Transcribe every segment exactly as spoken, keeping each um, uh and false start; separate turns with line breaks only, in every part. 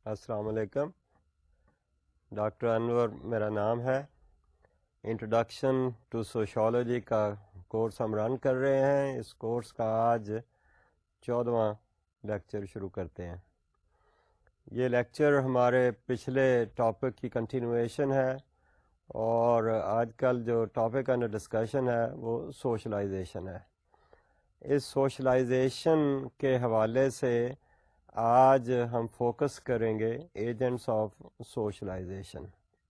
السلام علیکم. ڈاکٹر انور میرا نام ہے. انٹروڈکشن ٹو سوشالوجی کا کورس ہم رن کر رہے ہیں. اس کورس کا آج چودواں لیکچر شروع کرتے ہیں. یہ لیکچر ہمارے پچھلے ٹاپک کی کنٹینویشن ہے اور آج کل جو ٹاپک انڈر ڈسکشن ہے وہ سوشلائزیشن ہے. اس سوشلائزیشن کے حوالے سے آج ہم فوکس کریں گے agents of socialization.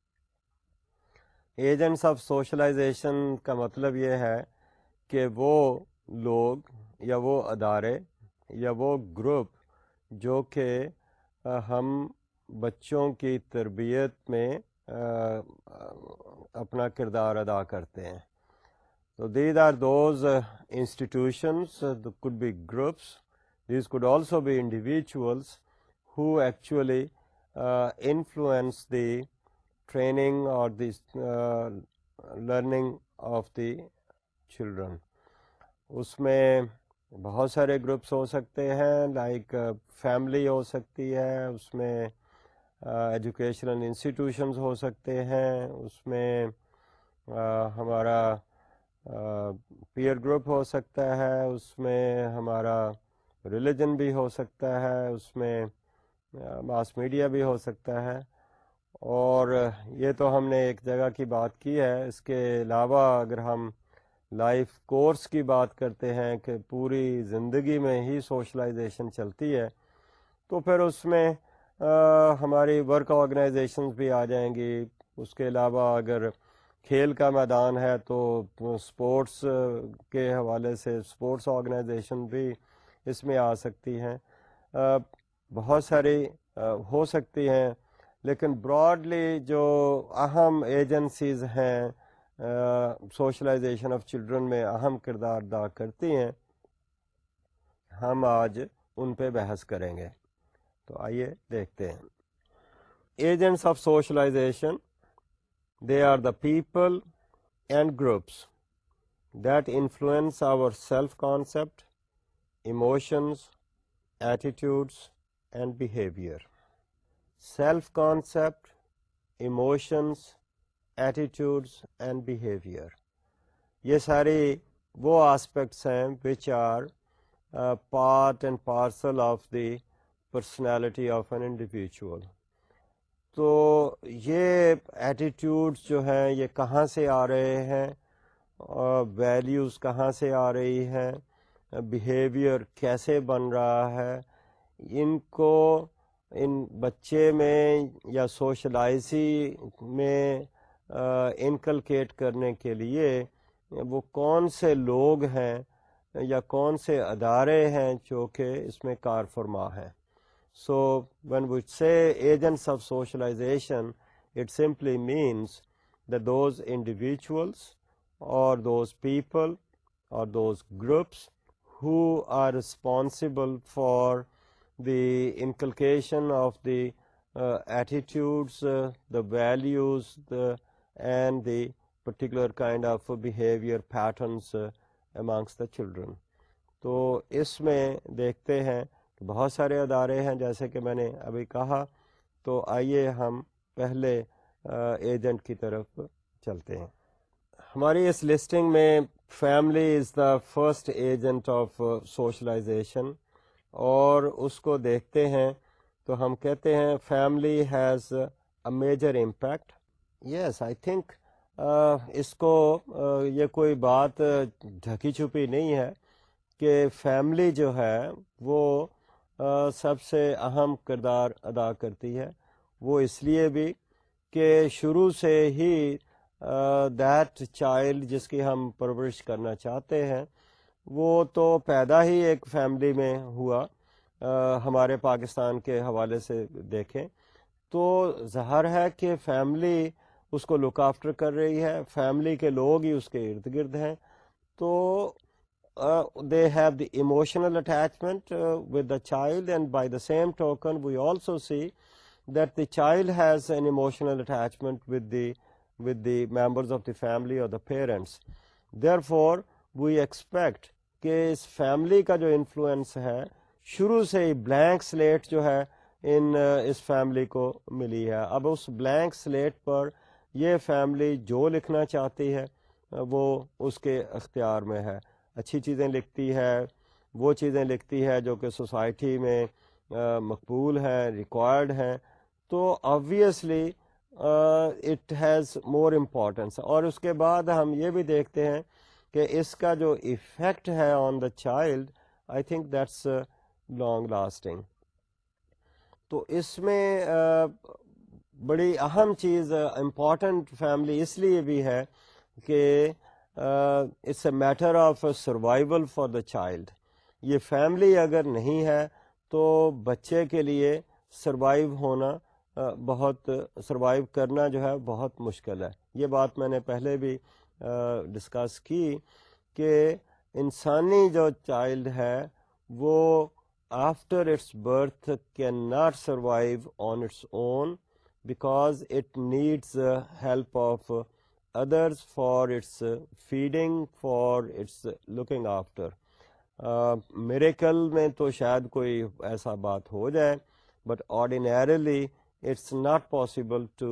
Agents of socialization کا مطلب یہ ہے کہ وہ لوگ یا وہ ادارے یا وہ گروپ جو کہ ہم بچوں کی تربیت میں اپنا کردار ادا کرتے ہیں. So these are those uh, institutions, uh, that could be groups, these could also be individuals who actually uh, influence the training or the uh, learning of the children. اس میں بہت سارے گروپس ہو سکتے ہیں، لائک فیملی ہو سکتی ہے، اس میں educational institutions ہو سکتے ہیں، اس میں uh, ہمارا پیئر گروپ ہو سکتا ہے، اس میں ہمارا ریلیجن بھی ہو سکتا ہے، اس میں ماس میڈیا بھی ہو سکتا ہے. اور یہ تو ہم نے ایک جگہ کی بات کی ہے. اس کے علاوہ اگر ہم لائف کورس کی بات کرتے ہیں کہ پوری زندگی میں ہی سوشلائزیشن چلتی ہے، تو پھر اس میں آ, ہماری ورک آرگنائزیشنز بھی آ جائیں گی. اس کے علاوہ اگر کھیل کا میدان ہے تو اسپورٹس کے حوالے سے اسپورٹس آرگنائزیشن بھی اس میں آ سکتی ہیں. بہت ساری ہو سکتی ہیں، لیکن براڈلی جو اہم ایجنسیز ہیں سوشلائزیشن آف چلڈرن میں اہم کردار ادا کرتی ہیں، ہم آج ان پہ بحث کریں گے. تو آئیے دیکھتے ہیں. Agents of socialization, they are the people and groups that influence our self-concept, emotions, attitudes, and behavior. Self-concept, emotions, attitudes, and behavior. یہ ساری وہ aspects ہیں which are uh, part and parcel of the personality of an individual. تو یہ attitudes جو ہیں یہ کہاں سے آ رہے ہیں، ویلیوز کہاں سے آ رہی ہیں، بیہیویئر کیسے بن رہا ہے، ان کو ان بچے میں یا سوشلائزی میں انکلکیٹ کرنے کے لیے وہ کون سے لوگ ہیں یا کون سے ادارے ہیں جو کہ اس میں کار فرما ہیں. So when we say agents of socialization, it simply means that those individuals or those people or those groups who are responsible for the inculcation of the uh, attitudes, uh, the values, the, and the particular kind of behavior patterns uh, amongst the children. تو اس میں دیکھتے ہیں بہت سارے ادارے ہیں جیسے کہ میں نے ابھی کہا. تو آئیے ہم پہلے ایجنٹ کی طرف چلتے ہیں. ہماری اس لسٹنگ میں family is the first agent of socialization, اور اس کو دیکھتے ہیں تو ہم کہتے ہیں family has a major impact. Yes I think اس کو uh, یہ کوئی بات ڈھکی چھپی نہیں ہے کہ فیملی جو ہے وہ Uh, سب سے اہم کردار ادا کرتی ہے. وہ اس لیے بھی کہ شروع سے ہی دیٹ uh, چائلڈ جس کی ہم پرورش کرنا چاہتے ہیں وہ تو پیدا ہی ایک فیملی میں ہوا. uh, ہمارے پاکستان کے حوالے سے دیکھیں تو ظاہر ہے کہ فیملی اس کو لک آفٹر کر رہی ہے، فیملی کے لوگ ہی اس کے ارد گرد ہیں. تو Uh, they have the emotional attachment uh, with the child, and by the same token we also see that the child has an emotional attachment with the with the members of the family or the parents. Therefore we expect کہ اس family کا جو influence ہے شروع سے ہی blank slate جو ہے ان اس family کو ملی ہے. اب اس بلینک سلیٹ پر یہ فیملی جو لکھنا چاہتی ہے وہ اس کے اختیار میں ہے. اچھی چیزیں لکھتی ہے, وہ چیزیں لکھتی ہے جو کہ سوسائٹی میں مقبول ہیں, ریکوائرڈ ہیں, تو obviously it has more importance. اور اس کے بعد ہم یہ بھی دیکھتے ہیں کہ اس کا جو ایفیکٹ ہے on the child, I think that's long lasting. تو اس میں بڑی اہم چیز امپورٹنٹ فیملی اس لیے بھی ہے کہ it's a matter of survival for the child. یہ فیملی اگر نہیں ہے تو بچے کے لیے سروائیو ہونا بہت سروائیو کرنا جو ہے بہت مشکل ہے. یہ بات میں نے پہلے بھی ڈسکس کی کہ انسانی جو چائلڈ ہے وہ after its birth can not survive on its own because it needs help of others for its feeding, for its looking after. Miracle میں تو شاید کوئی ایسا بات ہو جائے, but ordinarily it's not possible to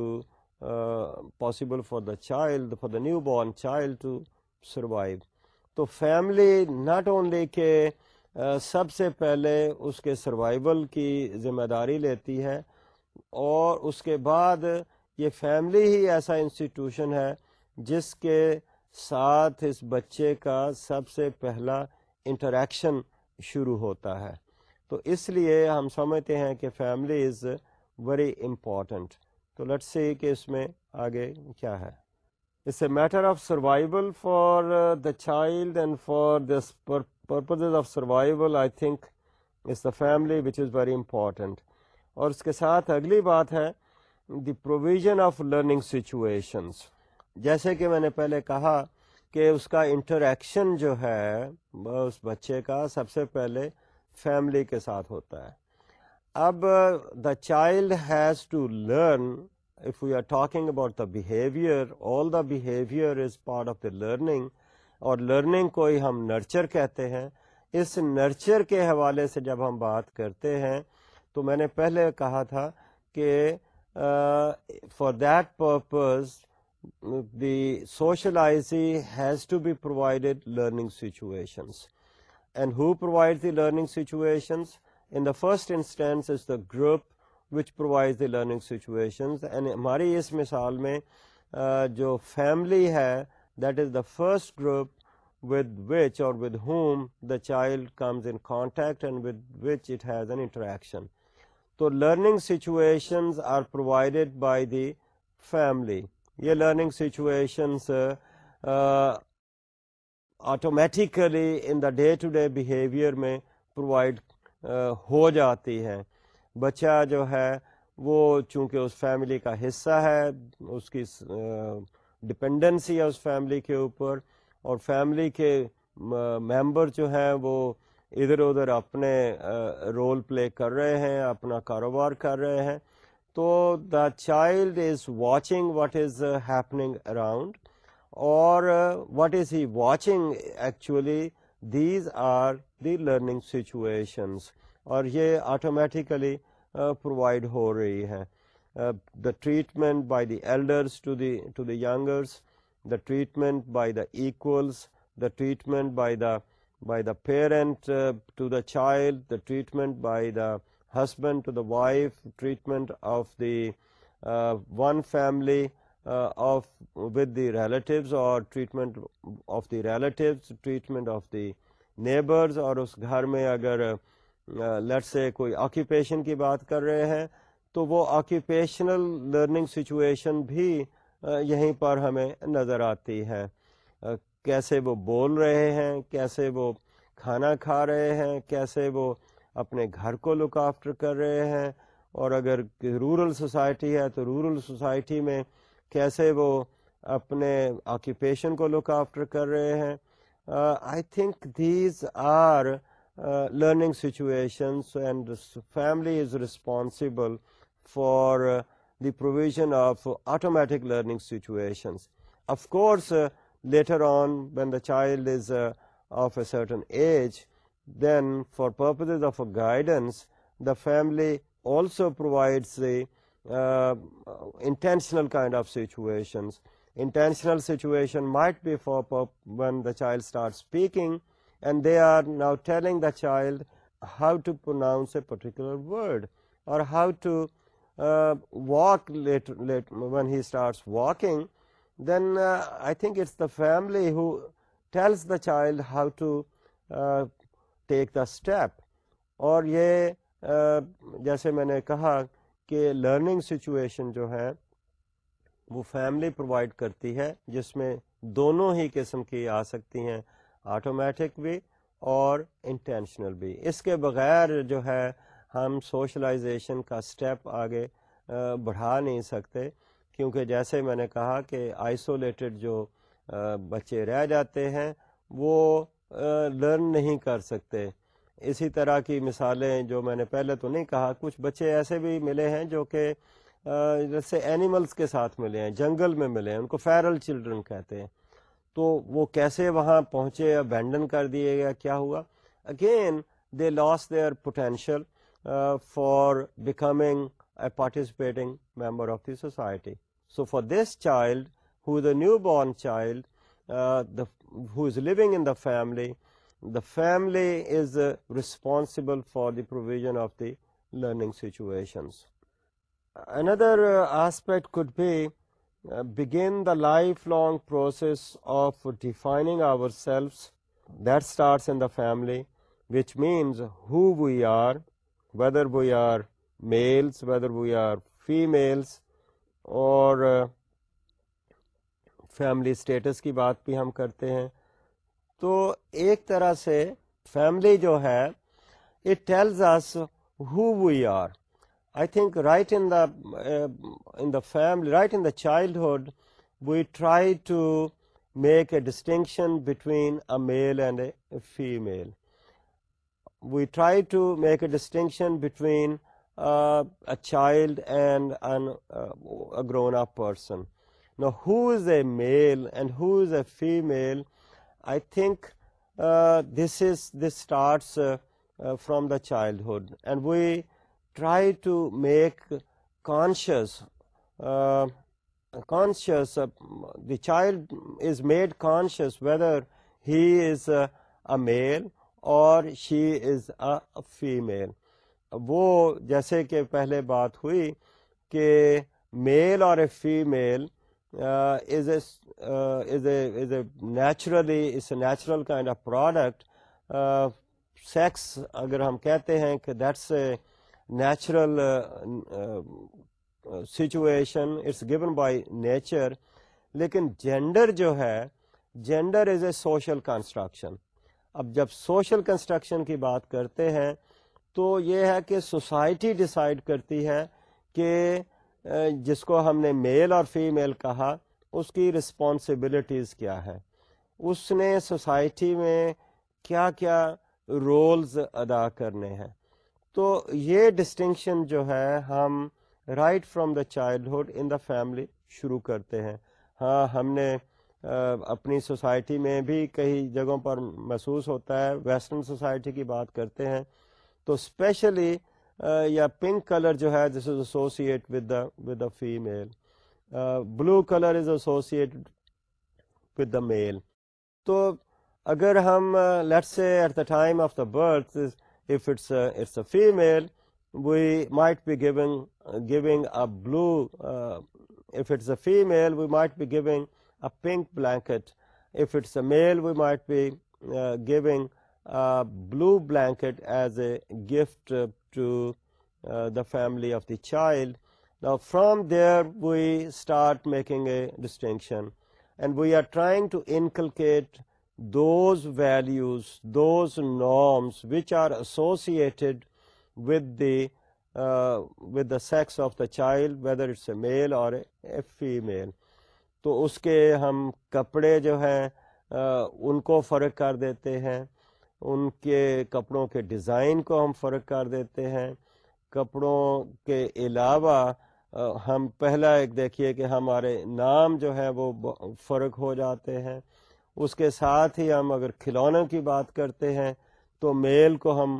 possible for the child, for the new born child to survive. تو family not only کہ سب سے پہلے اس کے سروائیول کی ذمہ داری لیتی ہے, اور اس کے بعد یہ فیملی ہی ایسا انسٹیٹیوشن ہے جس کے ساتھ اس بچے کا سب سے پہلا انٹریکشن شروع ہوتا ہے. تو اس لیے ہم سمجھتے ہیں کہ فیملی از ویری امپورٹنٹ. تو لیٹس سی کہ اس میں آگے کیا ہے. It's a matter of survival for the child and for this purposes of survival I think is the family which is very important. اور اس کے ساتھ اگلی بات ہے the provision of learning situations. جیسے کہ میں نے پہلے کہا کہ اس کا انٹریکشن جو ہے اس بچے کا سب سے پہلے فیملی کے ساتھ ہوتا ہے. اب the child has to learn, if we are talking about the behaviour, all the behaviour is part of the learning, اور لرننگ کو ہی ہم نرچر کہتے ہیں. اس نرچر کے حوالے سے جب ہم بات کرتے ہیں تو میں نے پہلے کہا تھا کہ for that purpose the socializing has to be provided learning situations. And who provides the learning situations? In the first instance is the group which provides the learning situations. And ہماری اس مثال میں جو family ہے, that is the first group with which or with whom the child comes in contact and with which it has an interaction. So learning situations are provided by the family. یہ learning situations automatically in the day to day behaviour میں provide ہو جاتی ہیں. بچہ جو ہے وہ چونکہ اس فیملی کا حصہ ہے, اس کی ڈپینڈنسی ہے اس فیملی کے اوپر, اور فیملی کے ممبر جو ہیں وہ ادھر ادھر اپنے رول پلے کر رہے ہیں, اپنا کاروبار کر رہے ہیں. تو the child is watching what is happening around, اور what is he watching actually, these are the learning situations, اور یہ آٹومیٹیکلی پرووائڈ ہو رہی ہیں. The treatment by the elders to the to the youngers, the treatment by the equals, the treatment by the by the parent to the child, the treatment by the husband to the wife, treatment of the uh, one family uh, of with the relatives, or treatment of the relatives, treatment of the neighbors, اور اس گھر میں اگر let's say کوئی occupation کی بات کر رہے ہیں تو وہ آکیوپیشنل لرننگ سچویشن بھی یہیں پر ہمیں نظر آتی ہے. کیسے وہ بول رہے ہیں, کیسے وہ کھانا کھا رہے ہیں, کیسے وہ اپنے گھر کو لک آفٹر کر رہے ہیں, اور اگر رورل سوسائٹی ہے تو رورل سوسائٹی میں کیسے وہ اپنے آکیوپیشن کو لک آفٹر کر رہے ہیں. I think these are learning situations, and family is responsible for the provision of automatic learning situations. Of course later on when the child is of a certain age, then for purposes of a guidance the family also provides the uh, intentional kind of situations. Intentional situation might be for when the child starts speaking and they are now telling the child how to pronounce a particular word, or how to uh, walk later, later when he starts walking. Then uh, I think it's the family who tells the child how to uh, take the step. اور یہ جیسے میں نے کہا کہ learning situation جو ہے وہ فیملی پرووائڈ کرتی ہے، جس میں دونوں ہی قسم کی آ سکتی ہیں، آٹومیٹک بھی اور انٹینشنل بھی. اس کے بغیر جو ہے ہم سوشلائزیشن کا سٹیپ آگے بڑھا نہیں سکتے، کیونکہ جیسے میں نے کہا کہ آئسولیٹڈ جو بچے رہ جاتے ہیں وہ لرن نہیں کر سکتے. اسی طرح کی مثالیں جو میں نے پہلے تو نہیں کہا، کچھ بچے ایسے بھی ملے ہیں جو کہ جیسے اینیملز کے ساتھ ملے ہیں، جنگل میں ملے ہیں، ان کو فیرل چلڈرن کہتے ہیں. تو وہ کیسے وہاں پہنچے، ابینڈن کر دیے گیا، کیا ہوا؟ Again they lose their potential for becoming a participating member of the society. So for this child who is a newborn child, uh, the, who is living in the family, the family is uh, responsible for the provision of the learning situations. Another uh, aspect could be uh, begin the lifelong process of defining ourselves. That starts in the family, which means who we are, whether we are males, whether we are females, اور family status کی بات بھی ہم کرتے ہیں. تو ایک طرح سے فیملی جو ہے it tells us who we are. I think right in the in the family, right in the childhood we try to make a distinction between a male and a female. We try to make a distinction between Uh, a child and an, uh, a grown up person. Now who is a male and who is a female? I think uh, this is this starts uh, uh, from the childhood, and we try to make conscious uh, conscious uh, the child is made conscious whether he is uh, a male or she is a, a female. وہ جیسے کہ پہلے بات ہوئی کہ male اور a female is a is a is a naturally is a natural kind of product. Sex اگر ہم کہتے ہیں کہ that's a natural situation, it's given by nature. لیکن جینڈر جو ہے، gender is a social construction. اب جب سوشل کنسٹرکشن کی بات کرتے ہیں تو یہ ہے کہ سوسائٹی ڈیسائیڈ کرتی ہے کہ جس کو ہم نے میل اور فیمیل کہا اس کی رسپانسبلٹیز کیا ہے، اس نے سوسائٹی میں کیا کیا رولز ادا کرنے ہیں. تو یہ ڈسٹنکشن جو ہے ہم right from the childhood in the family شروع کرتے ہیں. ہاں ہم نے اپنی سوسائٹی میں بھی کئی جگہوں پر محسوس ہوتا ہے، ویسٹرن سوسائٹی کی بات کرتے ہیں تو اسپیشلی یا پنک کلر جو ہے this is associate with the with the female, blue colour is associated with the male. تو اگر ہم let's say at the time of the birth if it's it's a female we might be giving giving a blue, if it's a female we might be giving a pink blanket, if it's a male we might be giving Uh, blue blanket as a gift uh, to uh, the family of the child. Now from there we start making a distinction, and we are trying to inculcate those values, those norms which are associated with the uh, with the sex of the child, whether it's a male or a, a female. تو اس کے ہم کپڑے جو ہیں uh, ان کو فرق کر دیتے ہیں، ان کے کپڑوں کے ڈیزائن کو ہم فرق کر دیتے ہیں. کپڑوں کے علاوہ ہم پہلا ایک دیکھیے کہ ہمارے نام جو ہے وہ فرق ہو جاتے ہیں. اس کے ساتھ ہی ہم اگر کھلونوں کی بات کرتے ہیں تو میل کو ہم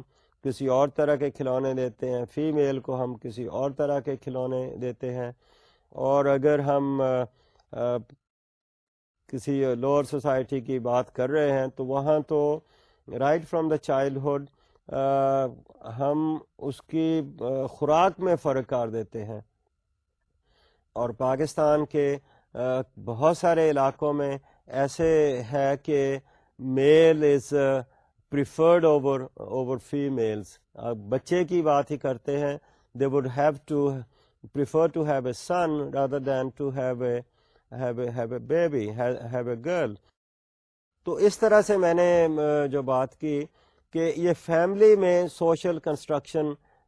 کسی اور طرح کے کھلونے دیتے ہیں، فیمیل کو ہم کسی اور طرح کے کھلونے دیتے ہیں. اور اگر ہم آ, آ, کسی لوور سوسائٹی کی بات کر رہے ہیں تو وہاں تو رائٹ فرام دا چائلڈہڈ ہم اس کی خوراک میں فرق کر دیتے ہیں. اور پاکستان کے بہت سارے علاقوں میں ایسے ہے کہ male is preferred over over females. بچے کی بات ہی کرتے ہیں، they would have to prefer to have a son rather than to have a have a have a baby have a girl. تو اس طرح سے میں نے جو بات کی کہ یہ فیملی میں سوشل کنسٹرکشن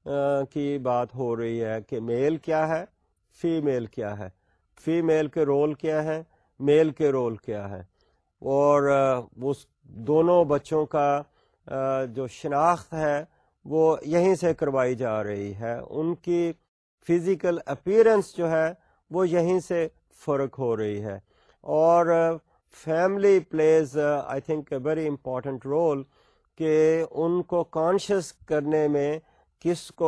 کی بات ہو رہی ہے کہ میل کیا ہے، فیمیل کیا ہے، فیمیل کے رول کیا ہے، میل کے رول کیا ہے. اور اس دونوں بچوں کا جو شناخت ہے وہ یہیں سے کروائی جا رہی ہے. ان کی فزیکل اپیرنس جو ہے وہ یہیں سے فرق ہو رہی ہے. اور family plays I think a very important role کہ ان کو کانشیس کرنے میں کس کو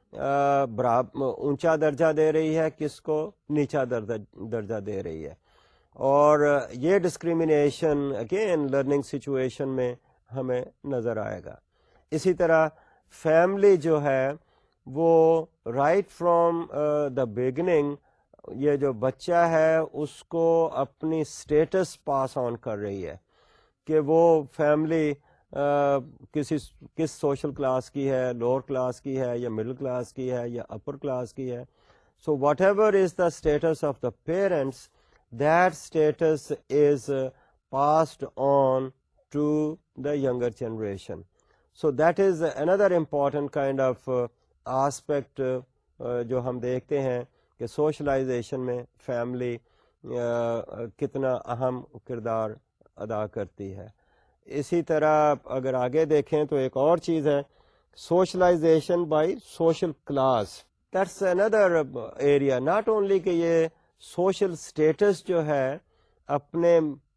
برابر اونچا درجہ دے رہی ہے، کس کو نیچا درجہ دے رہی ہے. اور یہ ڈسکریمنیشن اگین لرننگ سچویشن میں ہمیں نظر آئے گا. اسی طرح فیملی جو ہے وہ رائٹ فرام دا بگننگ یہ جو بچہ ہے اس کو اپنی اسٹیٹس پاس آن کر رہی ہے کہ وہ فیملی کسی کس سوشل کلاس کی ہے، لوور کلاس کی ہے یا مڈل کلاس کی ہے یا اپر کلاس کی ہے. So whatever is the status of the parents that status is uh, passed on to the younger generation. So that is another important kind of uh, aspect uh, uh, جو ہم دیکھتے ہیں کہ socialisation میں family uh, کتنا اہم کردار ادا کرتی ہے. اسی طرح اگر آگے دیکھیں تو ایک اور چیز ہے socialization by social class. That's another area. not only کہ یہ سوشل سٹیٹس جو ہے اپنے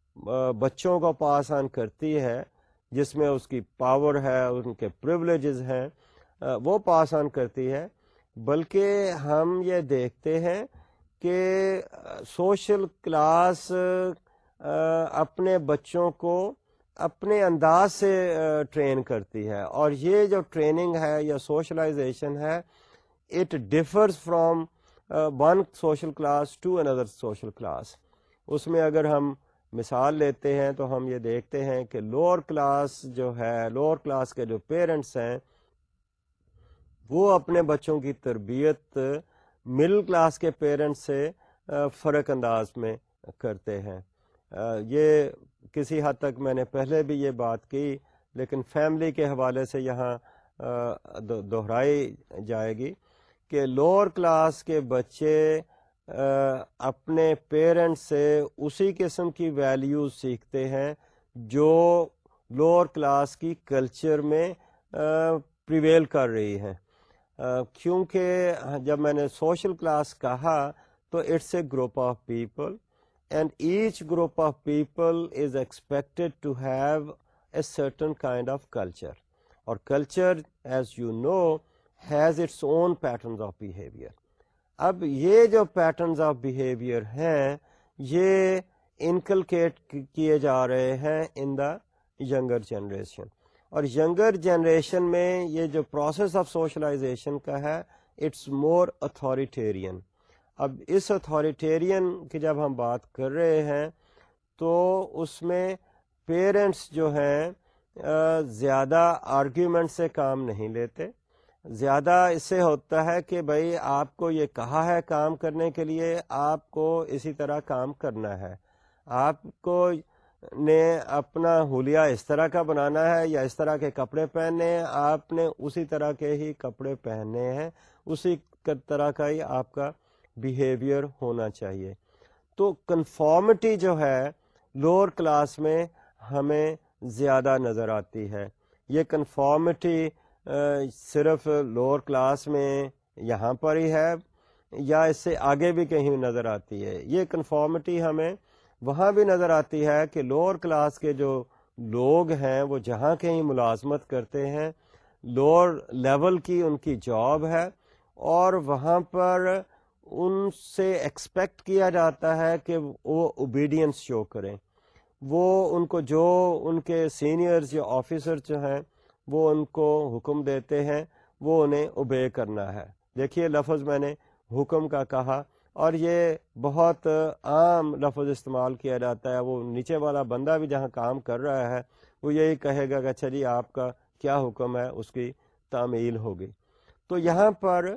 بچوں کو پاس آن کرتی ہے جس میں اس کی پاور ہے، ان کے پریولیجز ہیں، وہ پاس آن کرتی ہے، بلکہ ہم یہ دیکھتے ہیں کہ سوشل کلاس اپنے بچوں کو اپنے انداز سے ٹرین کرتی ہے. اور یہ جو ٹریننگ ہے یا سوشلائزیشن ہے it differs from one social class to another social class. اس میں اگر ہم مثال لیتے ہیں تو ہم یہ دیکھتے ہیں کہ لوور کلاس جو ہے، لوور کلاس کے جو پیرنٹس ہیں وہ اپنے بچوں کی تربیت مڈل کلاس کے پیرنٹس سے فرق انداز میں کرتے ہیں. یہ کسی حد تک میں نے پہلے بھی یہ بات کی لیکن فیملی کے حوالے سے یہاں دہرائی جائے گی کہ لوور کلاس کے بچے اپنے پیرنٹس سے اسی قسم کی ویلیوز سیکھتے ہیں جو لوور کلاس کی کلچر میں پریویل کر رہی ہیں. کیونکہ جب میں نے سوشل کلاس کہا تو it's a group of people and each group of people is expected to have a certain kind of culture. اور culture as you know has its own patterns of behavior. اب یہ جو patterns of behaviour ہیں یہ inculcate کیے جا رہے ہیں ان دا ینگر جنریشن. اور ینگر جنریشن میں یہ جو پروسیس آف سوشلائزیشن کا ہے اٹس مور اتھارٹیرین. اب اس اتھارٹیرین کی جب ہم بات کر رہے ہیں تو اس میں پیرنٹس جو ہیں زیادہ آرگیومنٹ سے کام نہیں لیتے. زیادہ اس سے ہوتا ہے کہ بھائی آپ کو یہ کہا ہے کام کرنے کے لیے، آپ کو اسی طرح کام کرنا ہے، آپ کو نے اپنا حلیہ اس طرح کا بنانا ہے یا اس طرح کے کپڑے پہننے ہیں، آپ نے اسی طرح کے ہی کپڑے پہننے ہیں، اسی طرح کا ہی آپ کا بیہیویئر ہونا چاہیے. تو کنفارمٹی جو ہے لوور کلاس میں ہمیں زیادہ نظر آتی ہے. یہ کنفارمٹی صرف لوور کلاس میں یہاں پر ہی ہے یا اس سے آگے بھی کہیں نظر آتی ہے. یہ کنفارمٹی ہمیں وہاں بھی نظر آتی ہے کہ لوور کلاس کے جو لوگ ہیں وہ جہاں کہیں ملازمت کرتے ہیں لوور لیول کی ان کی جاب ہے, اور وہاں پر ان سے ایکسپیکٹ کیا جاتا ہے کہ وہ اوبیڈینس شو کریں, وہ ان کو جو ان کے سینئرز یا آفیسر جو ہیں وہ ان کو حکم دیتے ہیں وہ انہیں اوبے کرنا ہے. دیکھیے لفظ میں نے حکم کا کہا, اور یہ بہت عام لفظ استعمال کیا جاتا ہے. وہ نیچے والا بندہ بھی جہاں کام کر رہا ہے وہ یہی کہے گا کہ اچھا جی آپ کا کیا حکم ہے, اس کی تعمیل ہوگی. تو یہاں پر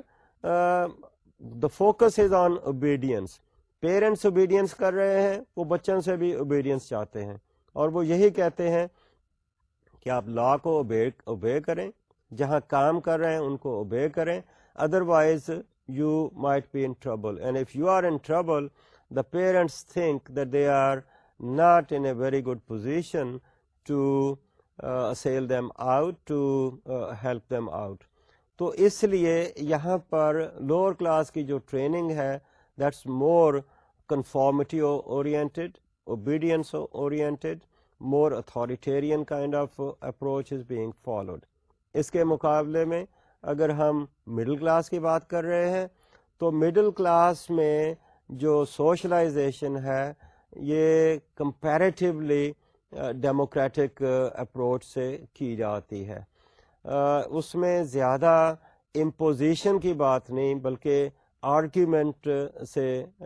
the focus is on obedience. Parents obedience کر رہے ہیں, وہ بچوں سے بھی اوبیڈینس چاہتے ہیں, اور وہ یہی کہتے ہیں کہ آپ لا کو اوبے اوبے کریں, جہاں کام کر رہے ہیں ان کو اوبے کریں, otherwise you might be in trouble. And if you are in trouble, the parents think that they are not in a very good position to uh, assail them out, to uh, help them out. تو اس لیے یہاں پر lower class کی جو training ہے that's more conformity oriented, obedience oriented, more authoritarian kind of approach is being followed. اس کے مقابلے میں اگر ہم مڈل کلاس کی بات کر رہے ہیں تو مڈل کلاس میں جو سوشلائزیشن ہے یہ کمپیریٹیولی ڈیموکریٹک اپروچ سے کی جاتی ہے. اس میں زیادہ امپوزیشن کی بات نہیں بلکہ آرگیومنٹ سے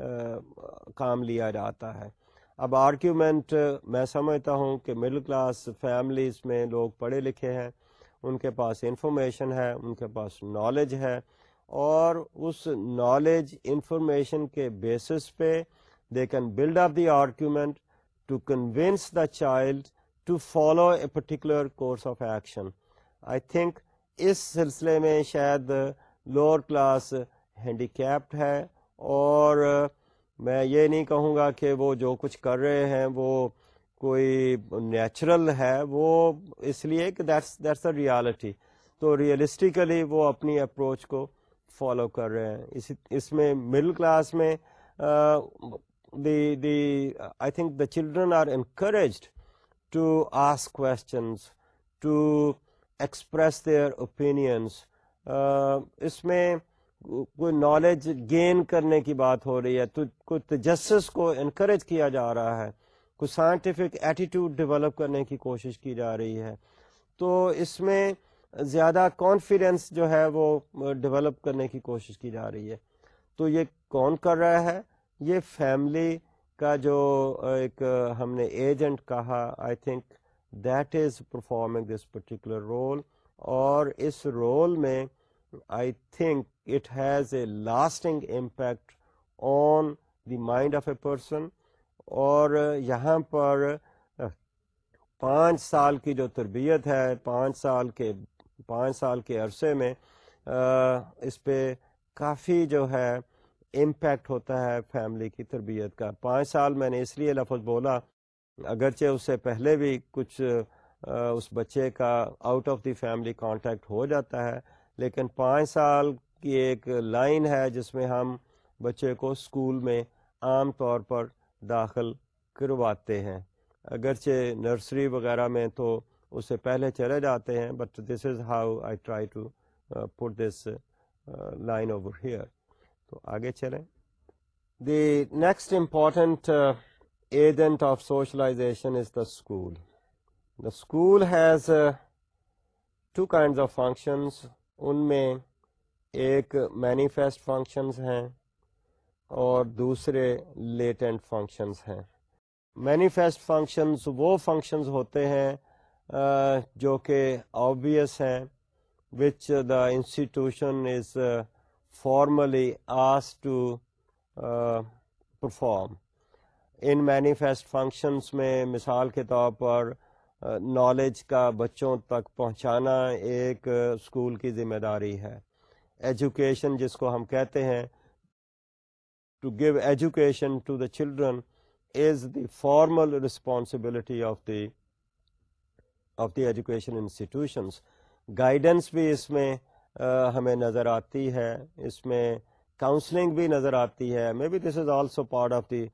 کام لیا جاتا ہے. اب آرگیومنٹ میں سمجھتا ہوں کہ مڈل کلاس فیملیز میں لوگ پڑھے لکھے ہیں, ان کے پاس انفارمیشن ہے, ان کے پاس نالج ہے, اور اس نالج انفارمیشن کے بیسس پہ they can build up the argument to convince the child to follow a particular course of action. I think اس سلسلے میں شاید لوور کلاس ہینڈیکیپڈ ہے, اور میں یہ نہیں کہوں گا کہ وہ جو کچھ کر رہے ہیں وہ کوئی نیچرل ہے, وہ اس لیے کہ دیٹس دیٹس اے ریالٹی. تو ریئلسٹیکلی وہ اپنی اپروچ کو فالو کر رہے ہیں. اس اس میں مڈل کلاس میں the the I think the children are encouraged to ask questions, to express their opinions. اس میں کوئی نالج گین کرنے کی بات ہو رہی ہے, تو کوئی تجسس کو انکریج کیا جا رہا ہے, کوئی سائنٹیفک ایٹیٹیوڈ ڈیولپ کرنے کی کوشش کی جا رہی ہے. تو اس میں زیادہ کانفیڈنس جو ہے وہ ڈیولپ کرنے کی کوشش کی جا رہی ہے. تو یہ کون کر رہا ہے؟ یہ فیملی کا جو ایک ہم نے ایجنٹ کہا, I think that is performing this particular role. اور اس رول میں I think it has a lasting impact on the mind of a person. اور یہاں پر پانچ سال کی جو تربیت ہے, پانچ سال کے پانچ سال کے عرصے میں اس پہ کافی جو ہے امپیکٹ ہوتا ہے فیملی کی تربیت کا. پانچ سال میں نے اس لیے لفظ بولا, اگرچہ اس سے پہلے بھی کچھ اس بچے کا out of the family contact ہو جاتا ہے, لیکن پانچ سال کی ایک لائن ہے جس میں ہم بچے کو اسکول میں عام طور پر داخل کرواتے ہیں. اگرچہ نرسری وغیرہ میں تو اس سے پہلے چلے جاتے ہیں, but this is how I try to put this line over here. تو آگے چلیں. The next important agent of socialization is the school. The school has two kinds of functions. ان میں ایک مینیفیسٹ فنکشنز ہیں اور دوسرے لیٹنٹ فنکشنز ہیں. مینیفیسٹ فنکشنز وہ فنکشنز ہوتے ہیں uh, جو کہ آبویس ہیں, which uh, the institution is uh, formally asked to uh, perform. ان مینیفیسٹ فنکشنز میں مثال کے طور پر نالج uh, کا بچوں تک پہنچانا ایک اسکول uh, کی ذمہ داری ہے. ایجوکیشن جس کو ہم کہتے ہیں, to give education to the children is the formal responsibility of the of the education institutions. Guidance بھی اس میں uh, ہمیں نظر آتی ہے, اس میں کاؤنسلنگ بھی نظر آتی ہے. May be this is also part of the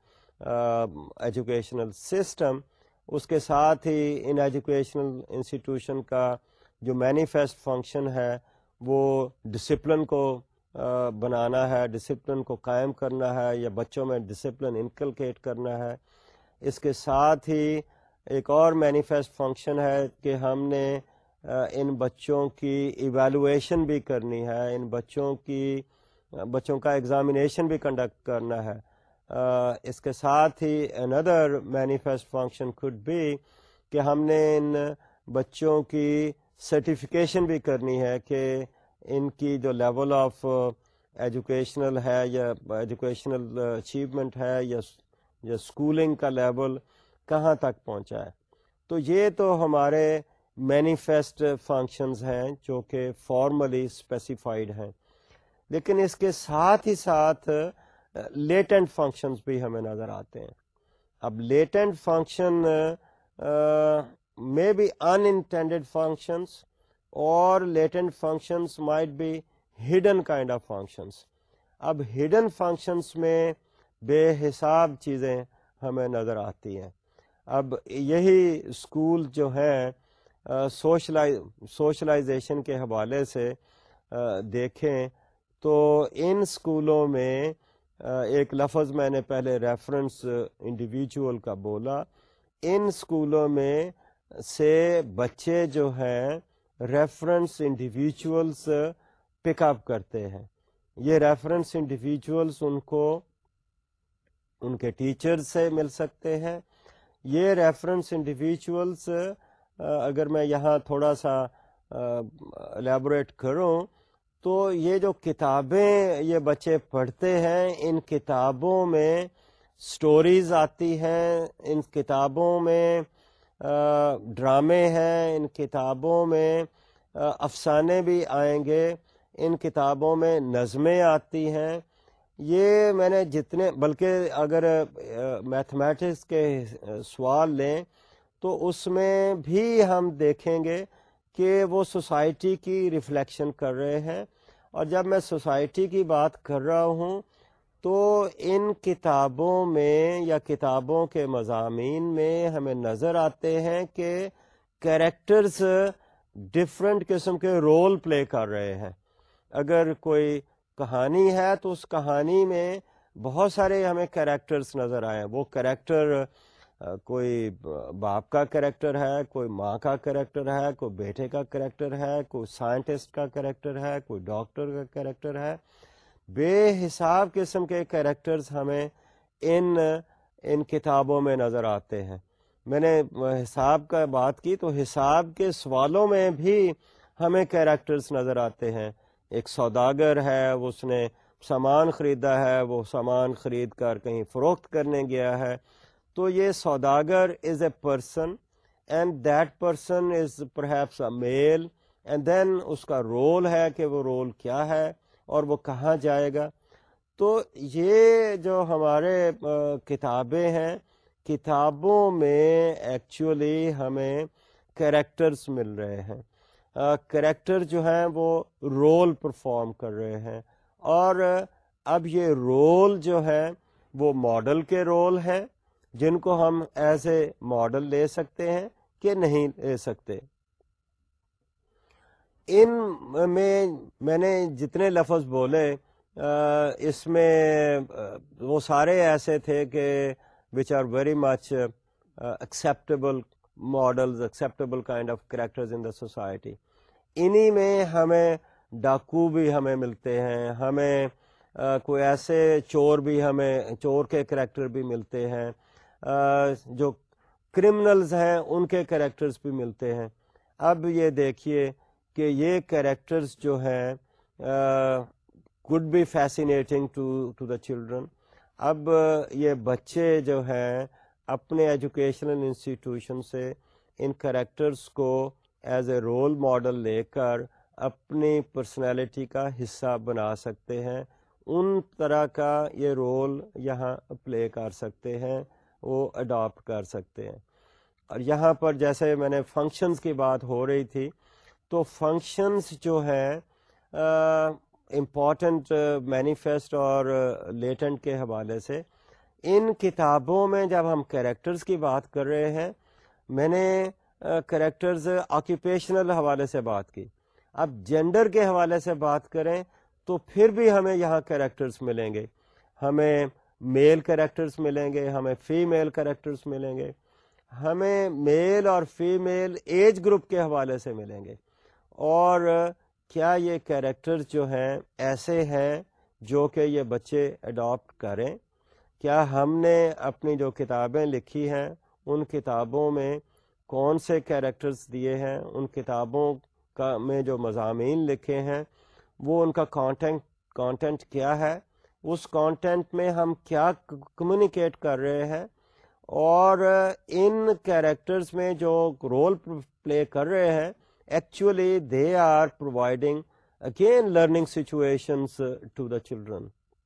educational system. اس کے ساتھ ہی ان ایجوکیشنل انسٹیٹیوشن کا جو مینیفیسٹ فنکشن ہے وہ ڈسپلن کو بنانا ہے, ڈسپلن کو قائم کرنا ہے, یا بچوں میں ڈسپلن انکلکیٹ کرنا ہے. اس کے ساتھ ہی ایک اور مینیفیسٹ فنکشن ہے کہ ہم نے ان بچوں کی ایویلویشن بھی کرنی ہے, ان بچوں کی بچوں کا ایگزامینیشن بھی کنڈکٹ کرنا ہے. اس کے ساتھ ہی اندر مینیفیسٹ فنکشن could be کہ ہم نے ان بچوں کی سرٹیفیکیشن بھی کرنی ہے کہ ان کی جو لیول آف ایجوکیشنل ہے یا ایجوکیشنل اچیومنٹ ہے یا یا اسکولنگ کا لیول کہاں تک پہنچا ہے. تو یہ تو ہمارے مینیفیسٹ فنکشنز ہیں جو کہ فارملی اسپیسیفائڈ ہیں. لیکن اس کے ساتھ ہی ساتھ لیٹنٹ فنکشنز بھی ہمیں نظر آتے ہیں. اب latent function may be unintended functions or latent functions might be hidden kind of functions. اب hidden functions میں بے حساب چیزیں ہمیں نظر آتی ہیں. اب یہی اسکول جو ہیں سوشلائزیشن کے حوالے سے دیکھیں تو ان اسکولوں میں ایک لفظ میں نے پہلے ریفرنس انڈیویجول کا بولا, ان اسکولوں میں سے بچے جو ہیں ریفرنس انڈیویجولس پک اپ کرتے ہیں. یہ ریفرنس انڈیویجولس ان کو ان کے ٹیچر سے مل سکتے ہیں. یہ ریفرنس انڈیویجولس اگر میں یہاں تھوڑا سا الیبوریٹ کروں تو یہ جو کتابیں یہ بچے پڑھتے ہیں, ان کتابوں میں سٹوریز آتی ہیں, ان کتابوں میں ڈرامے ہیں, ان کتابوں میں افسانے بھی آئیں گے, ان کتابوں میں نظمیں آتی ہیں. یہ میں نے جتنے بلکہ اگر میتھمیٹکس کے سوال لیں تو اس میں بھی ہم دیکھیں گے کہ وہ سوسائٹی کی ریفلیکشن کر رہے ہیں. اور جب میں سوسائٹی کی بات کر رہا ہوں تو ان کتابوں میں یا کتابوں کے مضامین میں ہمیں نظر آتے ہیں کہ کیریکٹرز ڈفرینٹ قسم کے رول پلے کر رہے ہیں. اگر کوئی کہانی ہے تو اس کہانی میں بہت سارے ہمیں کیریکٹرز نظر آئے ہیں. وہ کیریکٹر کوئی باپ کا کیریکٹر ہے, کوئی ماں کا کیریکٹر ہے, کوئی بیٹے کا کیریکٹر ہے, کوئی سائنٹسٹ کا کیریکٹر ہے, کوئی ڈاکٹر کا کیریکٹر ہے. بے حساب قسم کے کیریکٹرز ہمیں ان ان کتابوں میں نظر آتے ہیں. میں نے حساب کا بات کی تو حساب کے سوالوں میں بھی ہمیں کیریکٹرز نظر آتے ہیں. ایک سوداگر ہے, اس نے سامان خریدا ہے, وہ سامان خرید کر کہیں فروخت کرنے گیا ہے, تو یہ سوداگر is a person and that person is perhaps a male, and then اس کا رول ہے کہ وہ رول کیا ہے اور وہ کہاں جائے گا. تو یہ جو ہمارے کتابیں ہیں, کتابوں میں ایکچولی ہمیں کریکٹرز مل رہے ہیں. کریکٹر جو ہیں وہ رول پرفارم کر رہے ہیں, اور اب یہ رول جو ہے وہ ماڈل کے رول ہیں جن کو ہم ایز اے ماڈل لے سکتے ہیں کہ نہیں لے سکتے. ان میں میں نے جتنے لفظ بولے اس میں وہ سارے ایسے تھے کہ which are very much uh, acceptable models, acceptable kind of characters in the society. انہی میں ہمیں ڈاکو بھی ہمیں ملتے ہیں, ہمیں uh, کوئی ایسے چور بھی ہمیں چور کے کریکٹر بھی ملتے ہیں, uh, جو کرمنلز ہیں ان کے کریکٹرز بھی ملتے ہیں. اب یہ دیکھیے کہ یہ کریکٹرز جو ہیں could be fascinating to to the children. اب یہ بچے جو ہیں اپنے ایجوکیشنل انسٹیٹیوشن سے ان کریکٹرز کو ایز اے رول ماڈل لے کر اپنی پرسنالٹی کا حصہ بنا سکتے ہیں. ان طرح کا یہ رول یہاں پلے کر سکتے ہیں, وہ اڈاپٹ کر سکتے ہیں. اور یہاں پر جیسے میں نے فنکشنز کی بات ہو رہی تھی, تو فنکشنز جو ہیں امپورٹنٹ مینیفیسٹ اور لیٹنٹ کے حوالے سے, ان کتابوں میں جب ہم کیریکٹرز کی بات کر رہے ہیں, میں نے کریکٹرز آکیوپیشنل حوالے سے بات کی. اب جینڈر کے حوالے سے بات کریں تو پھر بھی ہمیں یہاں کریکٹرز ملیں گے. ہمیں میل کریکٹرز ملیں گے, ہمیں فیمیل کریکٹرز ملیں گے, ہمیں میل اور فیمیل ایج گروپ کے حوالے سے ملیں گے. اور کیا یہ کریکٹرز جو ہیں ایسے ہیں جو کہ یہ بچے اڈاپٹ کریں؟ کیا ہم نے اپنی جو کتابیں لکھی ہیں ان کتابوں میں کون سے کریکٹرز دیے ہیں, ان کتابوں کا میں جو مضامین لکھے ہیں وہ ان کا کانٹینٹ کانٹینٹ کیا ہے, اس کانٹینٹ میں ہم کیا کمیونیکیٹ کر رہے ہیں, اور ان کریکٹرز میں جو رول پلے کر رہے ہیں actually they are providing again learning situations to the children.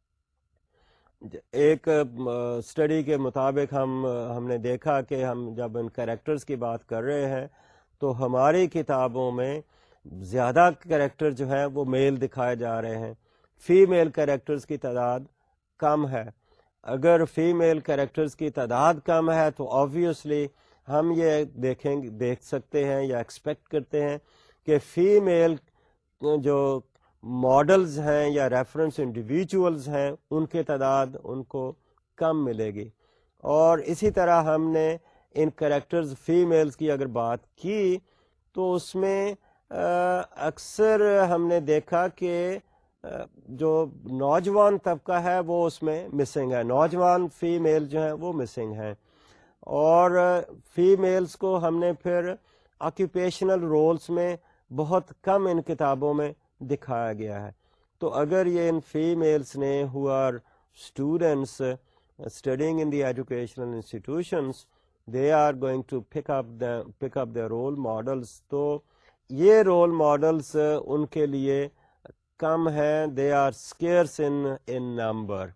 ایک اسٹڈی کے مطابق ہم ہم نے دیکھا کہ ہم جب ان کریکٹرز کی بات کر رہے ہیں تو ہماری کتابوں میں زیادہ کریکٹر جو ہیں وہ میل دکھائے جا رہے ہیں, فیمیل کریکٹرز کی تعداد کم ہے. اگر فیمیل کریکٹرز کی تعداد کم ہے تو آبویسلی ہم یہ دیکھیں دیکھ سکتے ہیں یا ایکسپیکٹ کرتے ہیں کہ فیمیل جو ماڈلز ہیں یا ریفرنس انڈیویجولز ہیں ان کی تعداد ان کو کم ملے گی. اور اسی طرح ہم نے ان کریکٹرز فیمیلز کی اگر بات کی تو اس میں اکثر ہم نے دیکھا کہ جو نوجوان طبقہ ہے وہ اس میں مسنگ ہے, نوجوان فیمیل جو ہیں وہ مسنگ ہیں. اور فیمیلز کو ہم نے پھر آکیوپیشنل رولز میں بہت کم ان کتابوں میں دکھایا گیا ہے. تو اگر یہ ان فیمیلز نے who are students studying in the educational institutions they are going to pick up pick up the role models, تو یہ رول ماڈلس ان کے لیے کم ہیں, they are scarce in in number.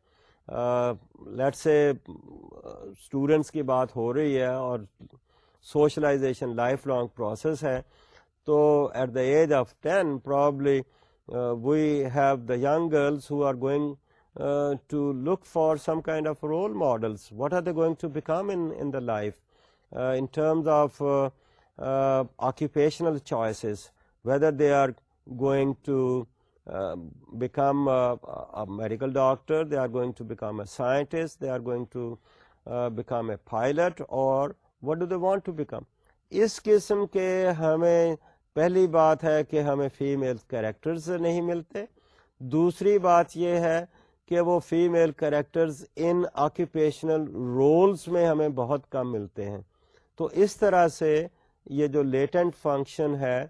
لیٹ سے اسٹوڈنٹس کی بات ہو رہی ہے اور سوشلائزیشن لائف لانگ پروسیس ہے, تو at the age of ten probably we have the young girls who are going to look for some kind of role models. What are they going to become in in the life in terms of uh, uh, occupational choices, whether they are going to uh, become a, a medical doctor, they are going to become a scientist, they are going to uh, become a pilot, or what do they want to become. اس قسم کے ہمیں پہلی بات ہے کہ ہمیں female characters نہیں ملتے. دوسری بات یہ ہے کہ وہ female characters in occupational roles میں ہمیں بہت کم ملتے ہیں. تو اس طرح سے یہ جو لیٹنٹ فنکشن ہے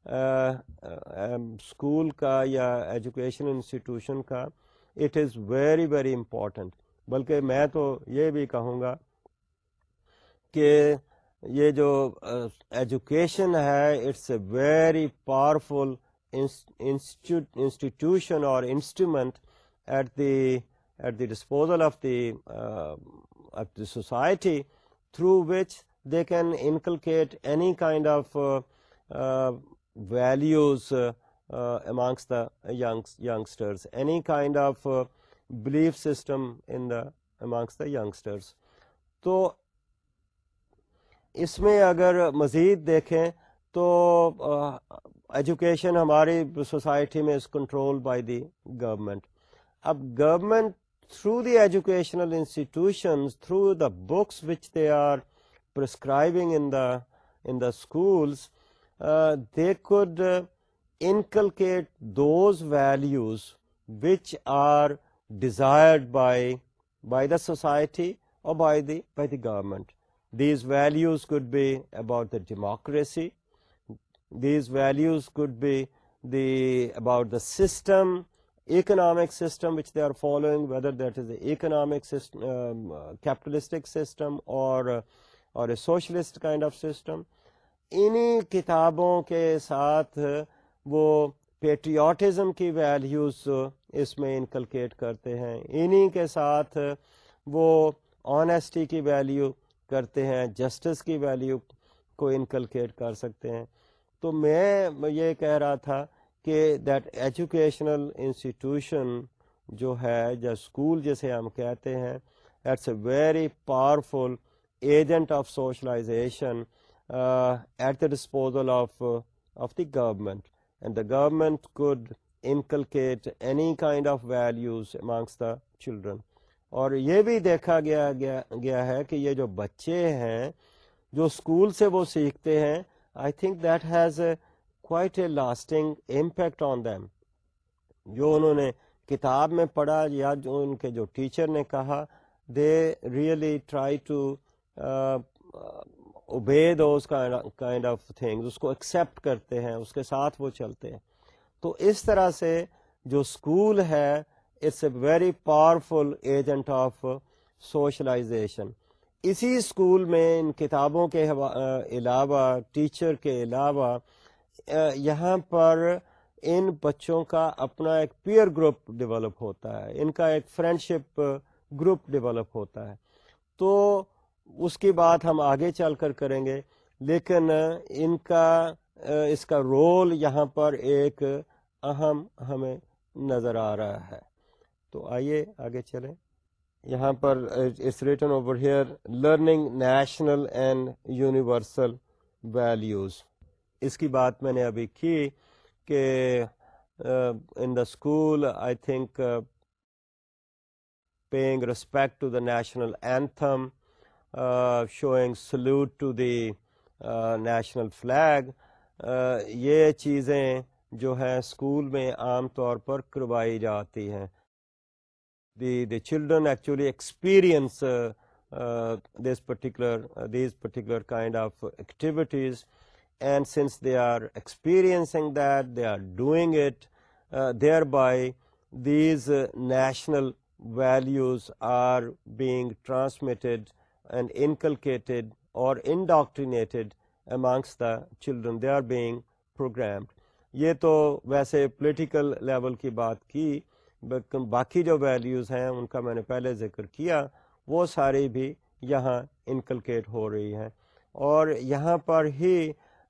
اسکول کا یا ایجوکیشن انسٹیٹیوشن کا, it is very very important. بلکہ میں تو یہ بھی کہوں گا کہ یہ جو ایجوکیشن ہے it's a very powerful institution اور instrument at the at the disposal of the of the society through which they can inculcate any kind of uh, uh, values uh, uh, amongst the young, youngsters, any kind of uh, belief system in the amongst the youngsters. تو اس میں اگر مزید دیکھیں تو education ہماری society میں is control by the government. اب government through the educational institutions, through the books which they are prescribing in the in the schools, uh, they could uh, inculcate those values which are desired by by the society or by the by the government. These values could be about the democracy. These values could be the about the system, economic system which they are following, whether that is the economic system, um, uh, capitalistic system, or uh, or a socialist kind of system. انہی کتابوں کے ساتھ وہ patriotism کی values اس میں inculcate کرتے ہیں, انہی کے ساتھ وہ آنیسٹی کی ویلیو کرتے ہیں, جسٹس کی ویلیو کو انکلکیٹ کر سکتے ہیں. تو میں یہ کہہ رہا تھا کہ دیٹ ایجوکیشنل انسٹیٹیوشن جو ہے یا اسکول جسے ہم کہتے ہیں, that's a very powerful agent of socialization uh, at the disposal of uh, of the government, and the government could inculcate any kind of values amongst the children. اور یہ بھی دیکھا گیا گیا گیا ہے کہ یہ جو بچے ہیں جو اسکول سے وہ سیکھتے ہیں, I think that has a quite a lasting impact on them. جو انہوں نے کتاب میں پڑھا یا جو ان کے جو ٹیچر نے کہا, they really try to obey those kind of things, اس کو ایکسیپٹ کرتے ہیں, اس کے ساتھ وہ چلتے ہیں. تو اس طرح سے جو اسکول ہے it's a very powerful agent of socialization. اسی اسکول میں ان کتابوں کے علاوہ, ٹیچر کے علاوہ, یہاں پر ان بچوں کا اپنا ایک پیئر گروپ ڈیولپ ہوتا ہے, ان کا ایک فرینڈشپ گروپ ڈیولپ ہوتا ہے. تو اس کی بات ہم آگے چل کر کریں گے, لیکن ان کا اس کا رول یہاں پر ایک اہم ہمیں نظر آ رہا ہے. تو آئیے آگے چلیں. یہاں پر it's written over here learning national and universal values. اس کی بات میں نے ابھی کی کہ in the school I think paying respect to the national anthem, showing salute to the national flag, یہ چیزیں جو ہیں اسکول میں عام طور پر کروائی جاتی ہیں. The, the children actually experience uh, uh, this particular uh, these particular kind of activities, and since they are experiencing that, they are doing it, uh, thereby these uh, national values are being transmitted and inculcated or indoctrinated amongst the children. They are being programmed. یہ تو ویسے political level کی بات کی, باقی جو values ہیں ان کا میں نے پہلے ذکر کیا, وہ ساری بھی یہاں انکلکیٹ ہو رہی ہیں. اور یہاں پر ہی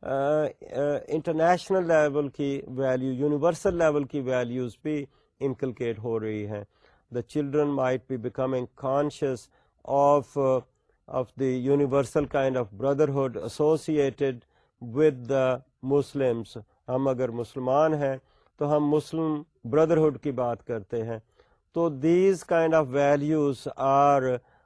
انٹرنیشنل لیول کی ویلیو, یونیورسل لیول کی ویلیوز بھی انکلکیٹ ہو رہی ہیں. The children might be becoming conscious of of the universal kind of brotherhood associated with the Muslims. ہم اگر مسلمان ہیں تو ہم مسلم بردرہڈ کی بات کرتے ہیں. تو these kind of values are